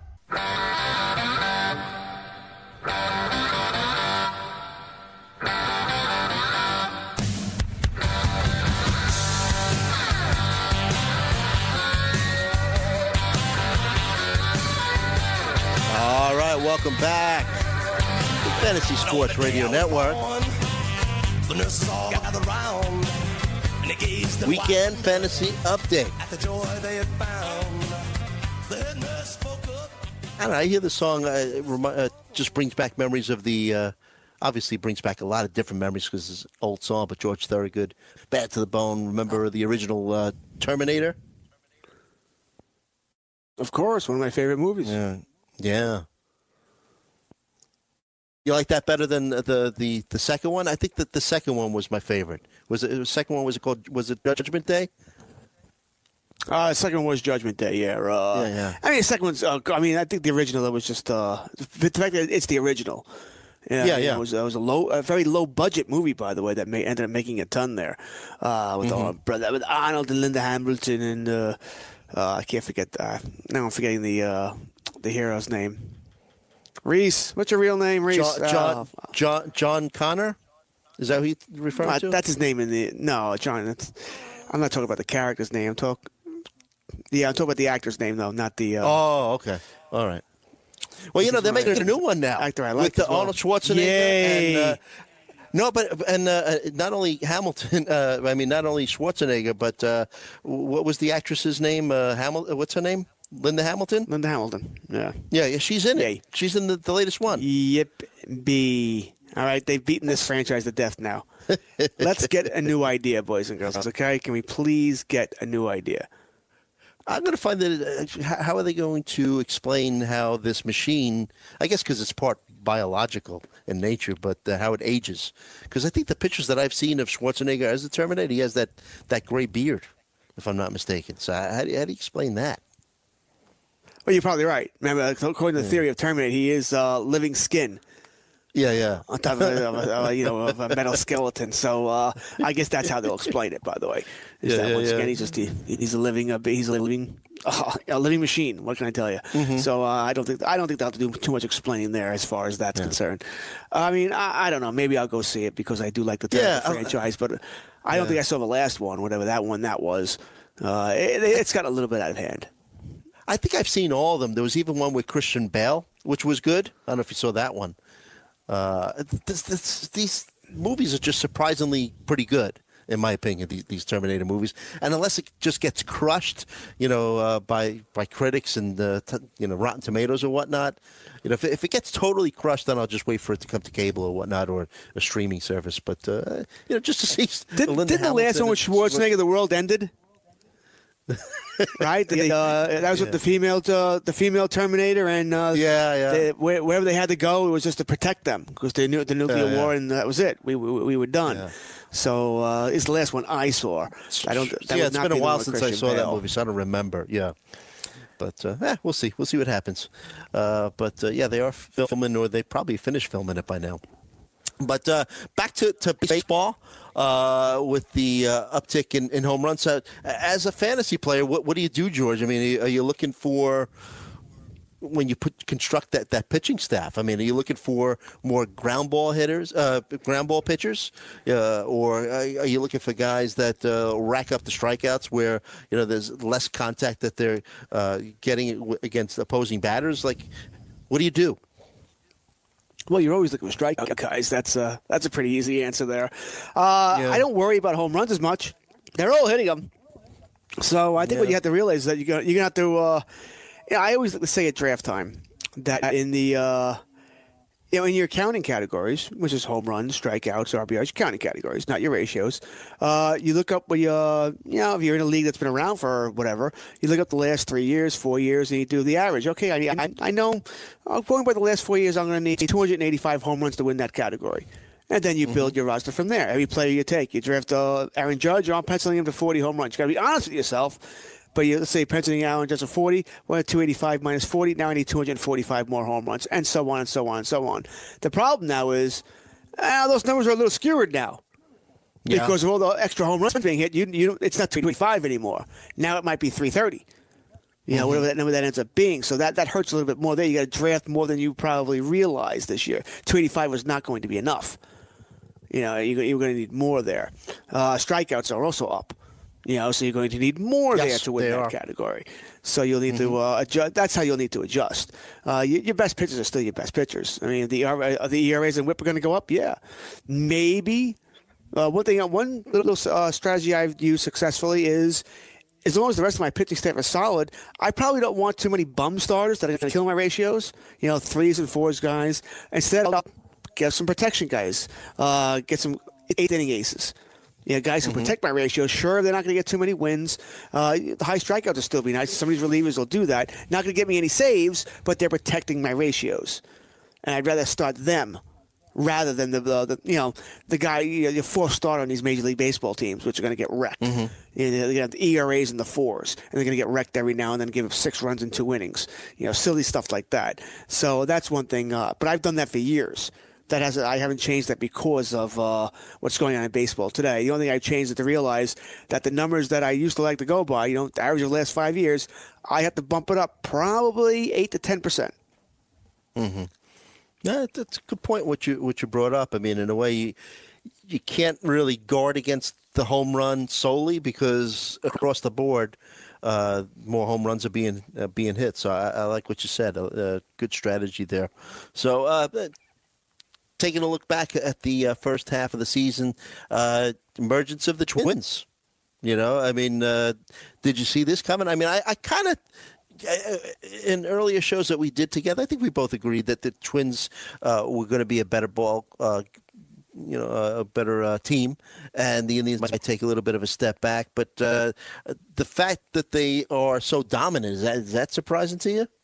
All right, welcome back to Fantasy Sports Radio Network. Weekend Fantasy Update. I don't know, I hear the song, just brings back memories of the, obviously brings back a lot of different memories because it's an old song, but George Thorogood, Bad to the Bone. Remember the original Terminator? Of course, one of my favorite movies. Yeah. You like that better than the second one? I think that the second one was my favorite. Was it Judgment Day? The second one was Judgment Day, yeah. I mean, the second one's, I think the original, it was just, the fact that it's the original. Yeah. It was a very low budget movie, by the way, that ended up making a ton there. With Arnold and Linda Hamilton and, I can't forget, now I'm forgetting the hero's name. Reese, what's your real name, Reese? John Connor? Is that who you referring to? That's his name John. I'm not talking about the character's name. I'm talking about the actor's name, though, not the. Oh, okay, all right. Well, they're making a new one now. Actor I like with Arnold Schwarzenegger. Yay. And not only Hamilton. Not only Schwarzenegger, but what was the actress's name? What's her name? Linda Hamilton? Linda Hamilton, yeah. Yeah, she's in it. Yay. She's in the latest one. Yep. All right, they've beaten this franchise to death now. Let's get a new idea, boys and girls, okay? Can we please get a new idea? I'm going to find that. How are they going to explain how this machine, I guess because it's part biological in nature, but how it ages? Because I think the pictures that I've seen of Schwarzenegger as the Terminator, he has that gray beard, if I'm not mistaken. So how do you explain that? Well, you're probably right. Remember, according to the theory of Terminator, he is living skin. Yeah. On top of a metal skeleton. So I guess that's how they'll explain it. By the way, once again, he's a living machine. What can I tell you? Mm-hmm. So I don't think they'll have to do too much explaining there as far as that's concerned. I mean, I don't know. Maybe I'll go see it because I do like the franchise, but I don't think I saw the last one, whatever that was. It's got a little bit out of hand. I think I've seen all of them. There was even one with Christian Bale, which was good. I don't know if you saw that one. These movies are just surprisingly pretty good, in my opinion, these Terminator movies. And unless it just gets crushed, by critics and Rotten Tomatoes or whatnot, if it gets totally crushed, then I'll just wait for it to come to cable or whatnot or a streaming service. But just to see. Didn't the last one with Schwarzenegger, the world ended? Right, that was with the female Terminator, and wherever they had to go, it was just to protect them because they knew the nuclear war, and that was it. We were done. Yeah. So it's the last one I saw. It's been a while since I saw that movie, so I don't remember. Yeah, but we'll see. We'll see what happens. They are filming, or they probably finished filming it by now. But back to baseball. with the uptick in home runs. As a fantasy player, what do you do, George? I mean, are you looking for, when you construct that pitching staff, I mean, are you looking for more ground ball hitters, ground ball pitchers, or are you looking for guys that rack up the strikeouts where, there's less contact that they're getting against opposing batters? Like, what do you do? Well, you're always looking for strikeout guys. That's a pretty easy answer there. I don't worry about home runs as much. They're all hitting them. So I think what you have to realize is that you're gonna have to. I always like to say at draft time that in the in your counting categories, which is home runs, strikeouts, RBIs, your counting categories, not your ratios. You look up if you're in a league that's been around for whatever, you look up the last 3 years, 4 years, and you do the average. Okay, I know going by the last 4 years, I'm going to need 285 home runs to win that category. And then you build your roster from there. Every player you take. You draft Aaron Judge, I'm penciling him to 40 home runs. You got to be honest with yourself. But let's say penciling Aaron Judge to 40, well, 285 minus 40, now I need 245 more home runs, and so on and so on and so on. The problem now is those numbers are a little skewed now. Because of all the extra home runs being hit, it's not 225 anymore. Now it might be 330. Whatever that number that ends up being. So that hurts a little bit more there. You got to draft more than you probably realized this year. 285 was not going to be enough. You're going to need more there. Strikeouts are also up. So you're going to need more there to win that category. So you'll need to adjust. That's how you'll need to adjust. Your best pitchers are still your best pitchers. I mean, the ERAs and WHIP are going to go up. Yeah, maybe. One little strategy I've used successfully is, as long as the rest of my pitching staff is solid, I probably don't want too many bum starters that are going to kill my ratios. 3s and 4s guys. Instead, I'll get some protection guys. Get some 8th-inning aces. Guys who protect my ratio. Sure, they're not going to get too many wins. The high strikeouts will still be nice. Some of these relievers will do that. Not going to get me any saves, but they're protecting my ratios. And I'd rather start them rather than the guy, your fourth starter on these Major League Baseball teams, which are going to get wrecked. They're going to have the ERAs in the 4s, and they're going to get wrecked every now and then, give up 6 runs in 2 innings. Silly stuff like that. So that's one thing. But I've done that for years. I haven't changed that because of what's going on in baseball today. The only thing I've changed is to realize that the numbers that I used to like to go by, the average of the last 5 years, I have to bump it up probably 8 to 10%. Yeah, that's a good point. What you brought up. I mean, in a way, you can't really guard against the home run solely because across the board, more home runs are being hit. So I like what you said. A good strategy there. So. Taking a look back at the first half of the season, emergence of the Twins. Did you see this coming? I mean, I kind of, in earlier shows that we did together, I think we both agreed that the Twins were going to be a better a better team, and the Indians might take a little bit of a step back. But the fact that they are so dominant, is that surprising to you?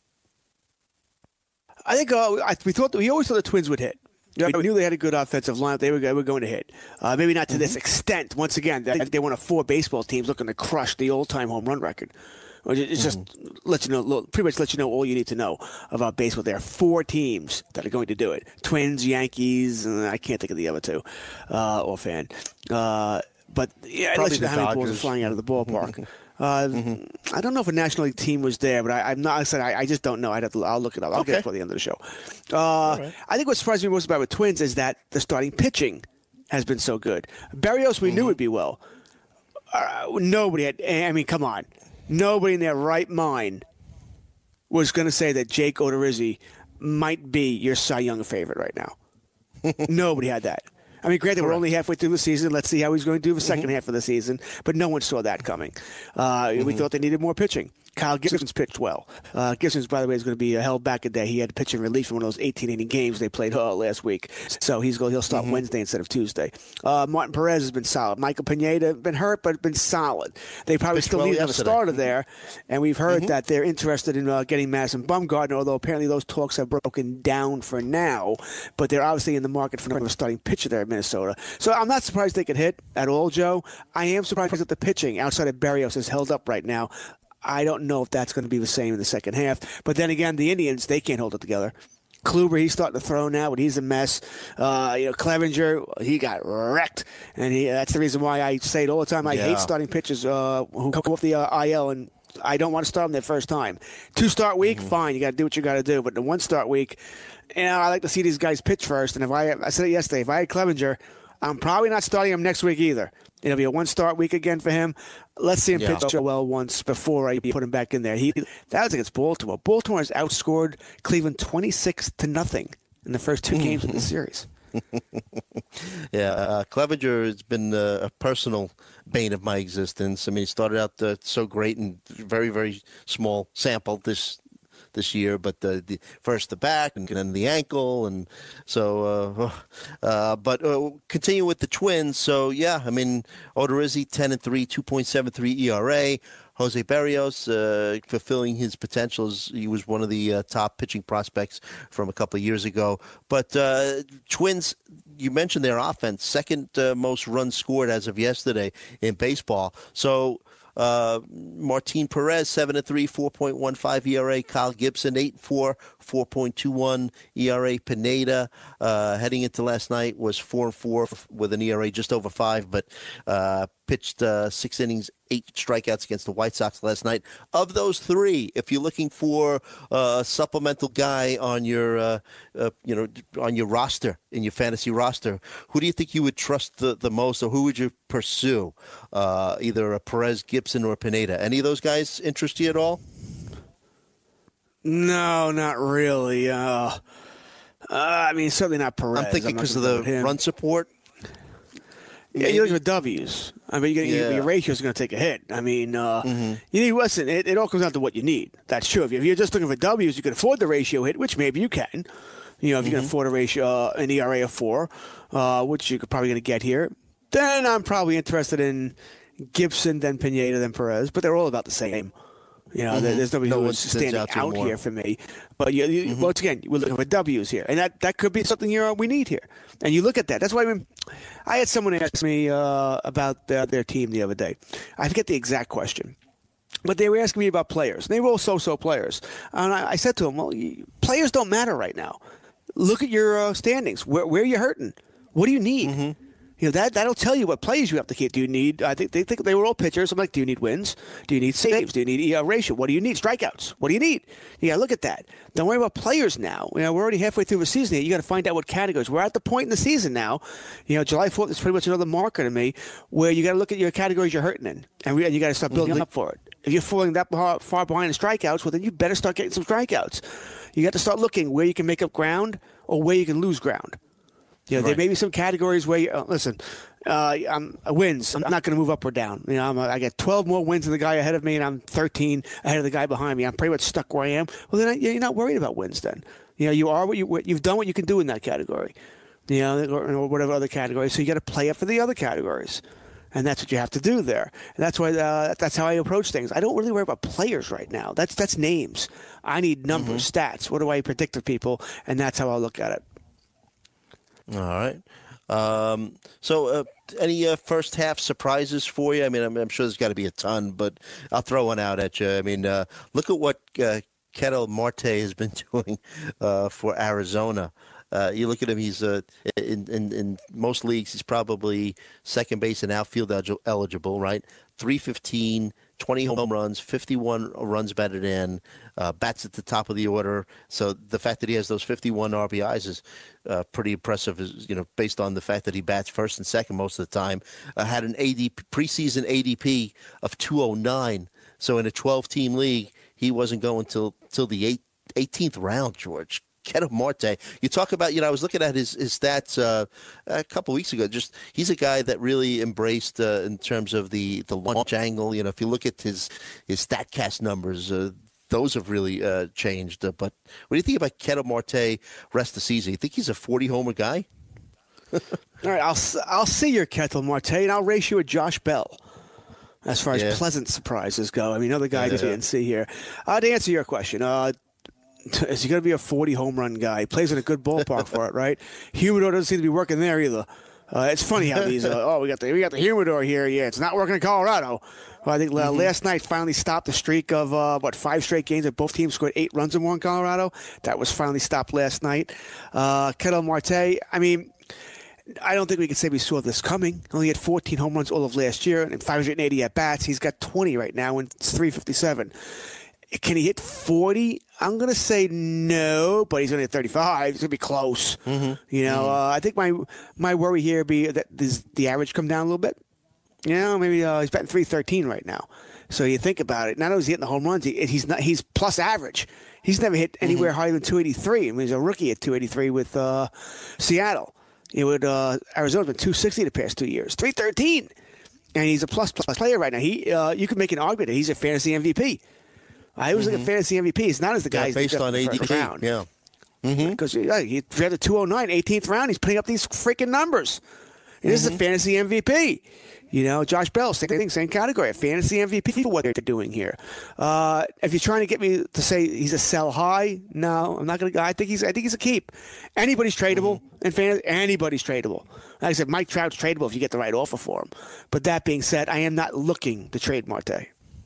I think we always thought the Twins would hit. We knew they had a good offensive lineup. They were going to hit. Maybe not to this extent. Once again, they're one of 4 baseball teams looking to crush the old-time home run record. It's just pretty much let you know all you need to know about baseball. There are 4 teams that are going to do it. Twins, Yankees, and I can't think of the other 2 offhand. But it lets you know how many balls are flying out of the ballpark. I don't know if a National League team was there, but I'm not. I said I just don't know. I'll look it up. I'll get it before the end of the show. Right. I think what surprised me most about the Twins is that the starting pitching has been so good. Berrios, we knew would be well. Nobody had. I mean, come on. Nobody in their right mind was going to say that Jake Odorizzi might be your Cy Young favorite right now. Nobody had that. I mean, granted, we're only halfway through the season. Let's see how he's going to do the second half of the season. But no one saw that coming. We thought they needed more pitching. Kyle Gibson's pitched well. Gibson's, by the way, is going to be held back a day. He had to pitch in relief from one of those 18-inning games they played last week. So he'll start Wednesday instead of Tuesday. Martin Perez has been solid. Michael Pineda been hurt, but been solid. They probably still need another starter there. And we've heard that they're interested in getting Madison Bumgarner, although apparently those talks have broken down for now. But they're obviously in the market for another starting pitcher there in Minnesota. So I'm not surprised they could hit at all, Joe. I am surprised that the pitching outside of Berrios is held up right now. I don't know if that's going to be the same in the second half. But then again, the Indians, they can't hold it together. Kluber, he's starting to throw now, but he's a mess. Clevenger, he got wrecked, and that's the reason why I say it all the time. I hate starting pitchers who come off the IL, and I don't want to start them their first time. 2-start week, fine, you got to do what you got to do. But the 1-start week, I like to see these guys pitch first. And I said it yesterday, if I had Clevenger, I'm probably not starting him next week either. It'll be a 1-start week again for him. Let's see him pitch well once before I put him back in there. That was against Baltimore. Baltimore has outscored Cleveland 26-0 in the first 2 games of the series. Clevenger has been a personal bane of my existence. I mean, he started out so great and very, very small sample this year, but the first the back and then the ankle, and so but continue with the Twins. So I mean, Odorizzi 10-3, 2.73 ERA. Jose Berrios fulfilling his potential as he was one of the top pitching prospects from a couple of years ago. But Twins, you mentioned their offense, second most runs scored as of yesterday in baseball. So Martin Perez 7-3, 4.15 ERA. Kyle Gibson 8-4, 4.21 ERA. Pineda heading into last night was 4-4 with an ERA just over 5, but pitched 6 innings, 8 strikeouts against the White Sox last night. Of those 3, if you're looking for a supplemental guy on your on your roster, in your fantasy roster, who do you think you would trust the most, or who would you pursue? Either a Perez, Gibson, or Pineda. Any of those guys interest you at all? No, not really. I mean, certainly not Perez. I'm thinking because of the run support. Yeah, you look at W's. I mean, your ratio is going to take a hit. I mean, you need, listen, it all comes down to what you need. That's true. If you're just looking for W's, you can afford the ratio hit, which maybe you can. If you can afford a ratio, an ERA of 4, which you're probably going to get here, then I'm probably interested in Gibson, then Pineda, then Perez. But they're all about the same. There's nobody who's standing out here for me. But once again, we're looking for W's here. And that could be something we need here. And you look at that. That's why I had someone ask me about their team the other day. I forget the exact question. But they were asking me about players. They were all so-so players. And I said to them, well, players don't matter right now. Look at your standings. Where are you hurting? What do you need? That'll tell you what plays you have to keep. Do you need? I think they think they were all pitchers. I'm like, do you need wins? Do you need saves? Do you need ERA ratio? What do you need? Strikeouts. What do you need? You got to look at that. Don't worry about players now. We're already halfway through the season here. You got to find out what categories. We're at the point in the season now. July 4th is pretty much another marker to me, where you got to look at your categories you're hurting in, and you got to start building up for it. If you're falling that far behind in strikeouts, well, then you better start getting some strikeouts. You got to start looking where you can make up ground or where you can lose ground. There may be some categories where I'm wins. I'm not going to move up or down. I got 12 more wins than the guy ahead of me, and I'm 13 ahead of the guy behind me. I'm pretty much stuck where I am. Well, then you're not worried about wins. Then you are you've done what you can do in that category, or whatever other category. So you got to play up for the other categories, and that's what you have to do there. And that's why that's how I approach things. I don't really worry about players right now. That's names. I need numbers, stats. What do I predict of people? And that's how I'll look at it. All right. So any first half surprises for you? I mean, I'm sure there's got to be a ton, but I'll throw one out at you. I mean, look at what Ketel Marte has been doing for Arizona. You look at him; he's in most leagues, he's probably second base and outfield eligible, right? 315, 20 home runs, 51 runs batted in, bats at the top of the order. So the fact that he has those 51 RBIs is pretty impressive, based on the fact that he bats first and second most of the time. Had an preseason ADP of 209. So in a 12-team league, he wasn't going till the 18th round, George. Ketel Marte. You talk about, I was looking at his stats a couple weeks ago. Just he's a guy that really embraced in terms of the launch angle. If you look at his StatCast numbers, those have really changed. But what do you think about Ketel Marte rest of the season? You think he's a 40-homer guy? All right, I'll see your Ketel Marte, and I'll race you a Josh Bell. As far as pleasant surprises go. I mean, other guys you didn't see here. To answer your question, is he going to be a 40 home run guy? He plays in a good ballpark for it, right? Humidor doesn't seem to be working there either. It's funny how these. We got the humidor here. Yeah, it's not working in Colorado. Well, I think last night finally stopped the streak of 5 straight games that both teams scored 8 runs or more in Colorado. That was finally stopped last night. Ketel Marte. I mean, I don't think we can say we saw this coming. Only had 14 home runs all of last year and 580 at bats. He's got 20 right now and it's 357. Can he hit 40? I'm going to say no, but he's only at 35. He's going to be close. I think my worry here be that the average come down a little bit. Maybe he's batting 313 right now. So you think about it. Not only is he hitting the home runs, he's plus average. He's never hit anywhere higher than 283. I mean, he's a rookie at 283 with Seattle. Arizona's been 260 the past 2 years. 313. And he's a plus player right now. You could make an argument that he's a fantasy MVP. I was like a fantasy MVP. It's not as the guy based on ADP. Yeah. Because he drafted 209, 18th round. He's putting up these freaking numbers. And this is a fantasy MVP. Josh Bell, same thing, same category. A fantasy MVP for what they're doing here. If you're trying to get me to say he's a sell high, no, I'm not going to. I think he's a keep. Anybody's tradable in fantasy. Anybody's tradable. Like I said, Mike Trout's tradable if you get the right offer for him. But that being said, I am not looking to trade Marte.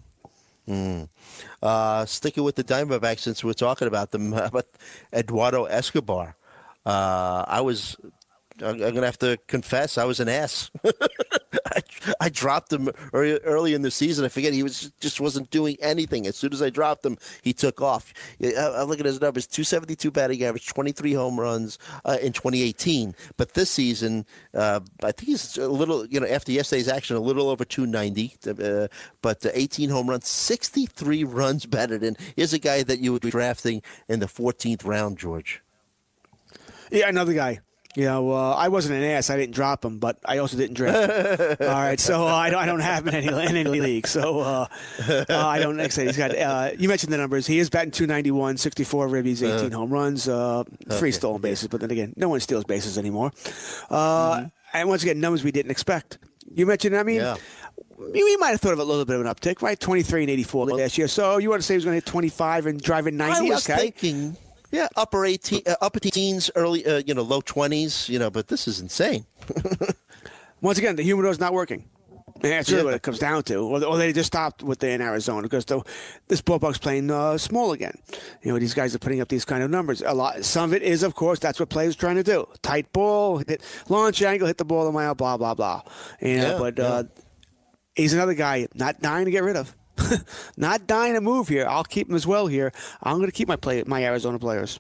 Sticking with the Diamondbacks since we're talking about them, but Eduardo Escobar. I'm going to have to confess, I was an ass. I dropped him early in the season. I forget, he just wasn't doing anything. As soon as I dropped him, he took off. I'm looking at his numbers, 272 batting average, 23 home runs in 2018. But this season, I think he's a little, after yesterday's action, a little over 290. But 18 home runs, 63 runs batted in. Here's a guy that you would be drafting in the 14th round, George. Yeah, another guy. I wasn't an ass. I didn't drop him, but I also didn't draft him. All right, so I don't have him in any league. So I don't. Like I said, he's got. You mentioned the numbers. He is batting 291, 64 ribbies, 18 home runs, 3 stolen bases. But then again, no one steals bases anymore. And once again, numbers we didn't expect. You mentioned. I mean. Yeah. We might have thought of a little bit of an uptick, right? 23 and 84 last year. So you want to say he was going to hit 25 and drive in 90? I was thinking. Yeah, upper teens, early, low 20s, but this is insane. Once again, the humidor's not working. That's really what it comes down to. Or they just stopped with in Arizona because this ballpark's playing small again. These guys are putting up these kind of numbers. Some of it is, of course, that's what players are trying to do. Tight ball, hit launch angle, hit the ball a mile, blah, blah, blah. He's another guy not dying to get rid of. Not dying to move here. I'll keep him as well here. I'm going to keep my Arizona players.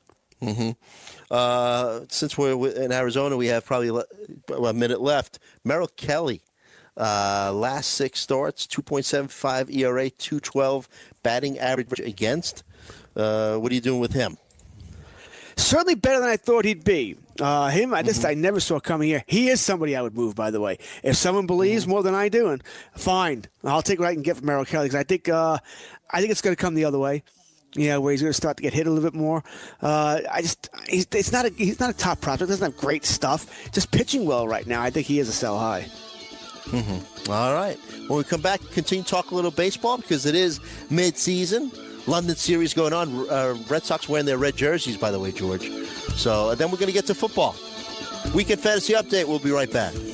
Since we're in Arizona, we have probably a minute left. Merrill Kelly, last 6 starts, 2.75 ERA, 212 batting average against. What are you doing with him? Certainly better than I thought he'd be. I never saw coming here. He is somebody I would move, by the way. If someone believes more than I do, and fine. I'll take what I can get from Merrill Kelly because I think it's going to come the other way. Where he's going to start to get hit a little bit more. He's not a top prospect. Doesn't have great stuff. Just pitching well right now. I think he is a sell high. All right. When we come back, continue to talk a little baseball because it is mid-season. London series going on. Red Sox wearing their red jerseys, by the way, George. So then we're going to get to football. Weekend Fantasy Update. We'll be right back.